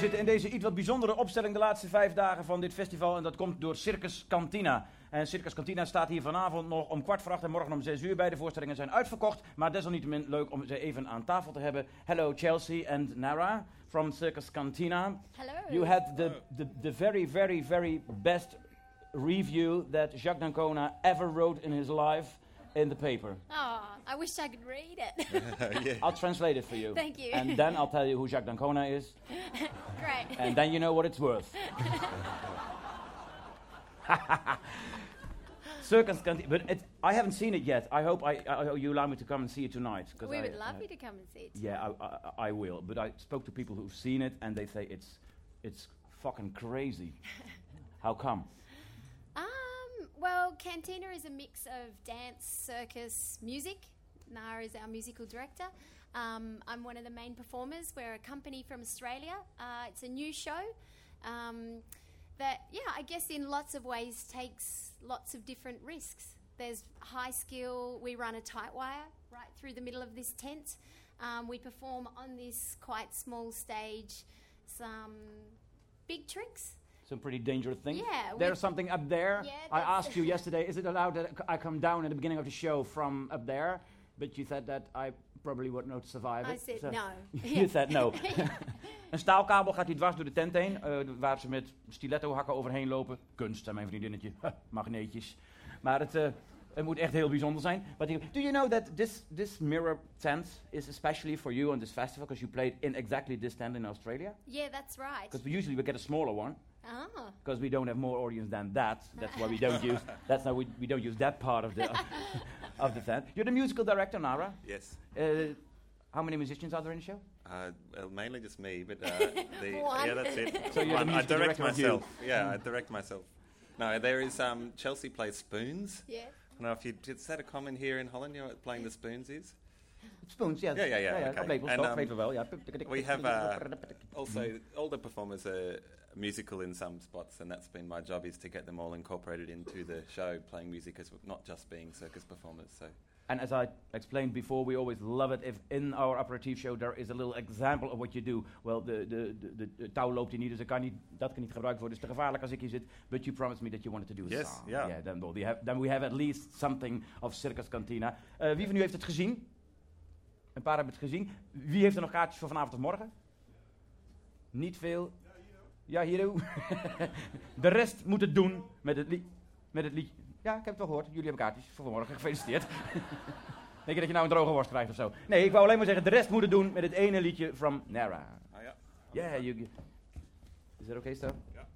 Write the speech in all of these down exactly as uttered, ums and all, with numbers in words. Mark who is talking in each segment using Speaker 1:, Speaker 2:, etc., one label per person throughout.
Speaker 1: zitten in deze iets wat bijzondere opstelling de laatste vijf dagen van dit festival. En dat komt door Circus Cantina. En Circus Cantina staat hier vanavond nog om kwart voor acht en morgen om zes uur. Beide voorstellingen zijn uitverkocht. Maar desalniettemin leuk om ze even aan tafel te hebben. Hello Chelsea and Nara from Circus Cantina.
Speaker 2: Hello.
Speaker 1: You had the, the, the very, very, very best review that Jacques d'Ancona ever wrote in his life in the paper.
Speaker 2: Oh, I wish I could read it.
Speaker 3: Yeah.
Speaker 1: I'll translate it for you.
Speaker 2: Thank you.
Speaker 1: And then I'll tell you who Jacques d'Ancona is.
Speaker 2: Great.
Speaker 1: And then you know what it's worth. Circus Cantina, but it, I haven't seen it yet. I hope I, I hope you allow me to come and see it tonight.
Speaker 2: We
Speaker 1: I,
Speaker 2: would love
Speaker 1: I,
Speaker 2: you to come and see it.
Speaker 1: Yeah, I, I, I will. But I spoke to people who've seen it, and they say it's it's fucking crazy. How come?
Speaker 2: Um, well, Cantina is a mix of dance, circus, music. Nara is our musical director. Um, I'm one of the main performers. We're a company from Australia. Uh, it's a new show. Um, that, yeah, I guess in lots of ways takes lots of different risks. There's high skill. We run a tight wire right through the middle of this tent. Um, we perform on this quite small stage some big tricks.
Speaker 1: Some pretty dangerous things.
Speaker 2: Yeah.
Speaker 1: There's something up there.
Speaker 2: Yeah,
Speaker 1: I
Speaker 2: that's-
Speaker 1: asked you yesterday, is it allowed that I come down at the beginning of the show from up there? But you said that I probably would not survive
Speaker 2: I
Speaker 1: it.
Speaker 2: said
Speaker 1: so
Speaker 2: no.
Speaker 1: You said no. Een staalkabel gaat hier dwars door de tent heen, uh, waar ze met stiletto hakken overheen lopen. Kunst, zei mijn vriendinnetje. Magneetjes. Maar het, uh, het moet echt heel bijzonder zijn. But you, do you know that this, this mirror tent is especially for you on this festival, because you played in exactly this tent in Australia?
Speaker 2: Yeah, that's right.
Speaker 1: Because we usually we get a smaller one.
Speaker 2: Ah.
Speaker 1: Because we don't have more audience than that. That's why we don't use. That's why we, we don't use that part of the of the tent. You're the musical director, Nara.
Speaker 3: Yes.
Speaker 1: Uh, how many musicians are there in the show?
Speaker 3: Uh, well, mainly just me, but uh, the
Speaker 2: One.
Speaker 3: yeah, that's it.
Speaker 1: So you're the
Speaker 3: One. I
Speaker 1: musical
Speaker 3: direct
Speaker 1: director of you.
Speaker 3: myself. Yeah, I direct myself. No, there is um, Chelsea plays spoons.
Speaker 2: Yeah.
Speaker 3: I don't know if you is that a common here in Holland? You know what playing the spoons is?
Speaker 1: Spoons, yes.
Speaker 3: Yeah, yeah, yeah, okay.
Speaker 1: Dat weet
Speaker 3: And,
Speaker 1: wel,
Speaker 3: um,
Speaker 1: weet wel, ja.
Speaker 3: We have uh, also all the performers are musical in some spots, and that's been my job, is to get them all incorporated into the show, playing music as well, not just being circus performers. So.
Speaker 1: And as I explained before, we always love it if in our aperitif show there is a little example of what you do. Well, de, de, de, de, de touw loopt hier niet, dus ik kan niet, dat kan niet gebruikt worden. Het is te gevaarlijk als ik hier zit. But you promised me that you wanted to do a
Speaker 3: Yes,
Speaker 1: song.
Speaker 3: yeah.
Speaker 1: Yeah, then, we have, then we have at least something of Circus Cantina. Uh, wie van u heeft het gezien? Een paar hebben het gezien. Wie heeft er nog kaartjes voor vanavond of morgen? Niet veel. Ja, hier ook. De rest moet het doen met het, li- met het liedje. Ja, ik heb het wel gehoord. Jullie hebben kaartjes voor vanmorgen. Gefeliciteerd. Denk je dat je nou een droge worst krijgt of zo? Nee, ik wou alleen maar zeggen, de rest moet het doen met het ene liedje from Nara.
Speaker 3: Oh, ja.
Speaker 1: Yeah, you... Is that okay, Stan?
Speaker 3: Ja.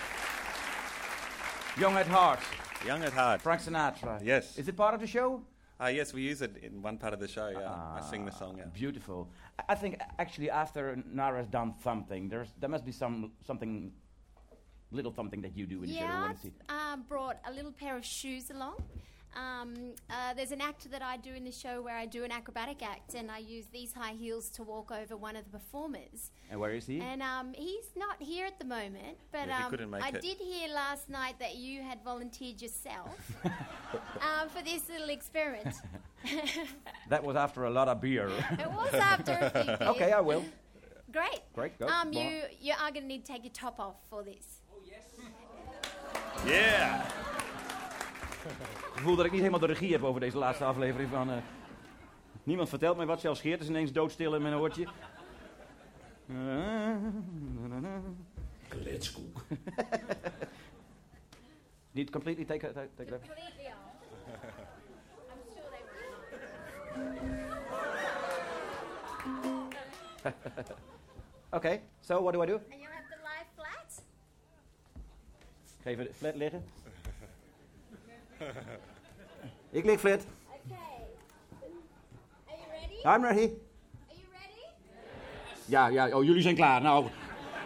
Speaker 1: Young at Heart.
Speaker 3: Young at Heart.
Speaker 1: Frank Sinatra.
Speaker 3: Yes.
Speaker 1: Is it part of the show?
Speaker 3: Uh, yes, we use it in one part of the show, yeah.
Speaker 1: Ah,
Speaker 3: I sing the song, yeah.
Speaker 1: Beautiful. I I think a- actually after Nara's done something, there's there must be some something, little something that you do in the show. I
Speaker 2: Yeah,
Speaker 1: want to see.
Speaker 2: I've um, brought a little pair of shoes along. Um, uh, there's an act that I do in the show where I do an acrobatic act, and I use these high heels to walk over one of the performers.
Speaker 1: And where is he?
Speaker 2: And um, he's not here at the moment, but
Speaker 3: Yeah, he
Speaker 2: um,
Speaker 3: couldn't make
Speaker 2: I
Speaker 3: it.
Speaker 2: did hear last night that you had volunteered yourself um, for this little experiment.
Speaker 1: That was after a lot of beer.
Speaker 2: It was after a few beers.
Speaker 1: Okay, I will.
Speaker 2: Great.
Speaker 1: Great, go.
Speaker 2: Um,
Speaker 1: Go on.
Speaker 2: you you are going to need to take your top off for this.
Speaker 3: Yeah!
Speaker 1: Ik voel dat ik niet helemaal de regie heb over deze laatste aflevering van... eh, niemand vertelt mij wat, zelfs Geert is ineens doodstil in mijn oortje.
Speaker 4: Kletskoek.
Speaker 1: Niet completely take, take, take that.
Speaker 2: Completely off. I'm sure they will.
Speaker 1: Okay, so what do I do?
Speaker 2: And you'll have to lie flat.
Speaker 1: Geef het flat liggen. Ik lig flat.
Speaker 2: Okay. Are you ready?
Speaker 1: I'm ready.
Speaker 2: Are you ready?
Speaker 1: Ja, ja, oh, jullie zijn klaar. Nou,
Speaker 2: Here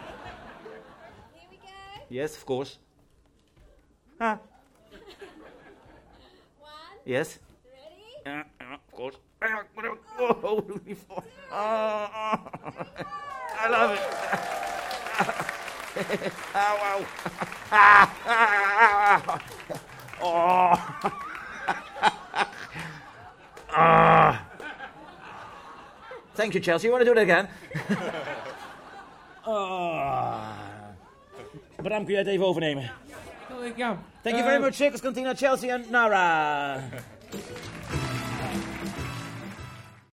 Speaker 2: we go.
Speaker 1: yes, of course. Ah,
Speaker 2: One.
Speaker 1: yes.
Speaker 2: Ready?
Speaker 1: Ja, ja, of course. Oh, doe niet voor. Oh, oh. I love it. Auw, auw. Ah, ah, ah. Oh. Ah. Thank you, Chelsea. You want to do it again? Oh. Bram, kun jij het even overnemen?
Speaker 4: Ja.
Speaker 1: Thank you
Speaker 4: eh,
Speaker 1: very much, Circus Cantina, Chelsea and Nara.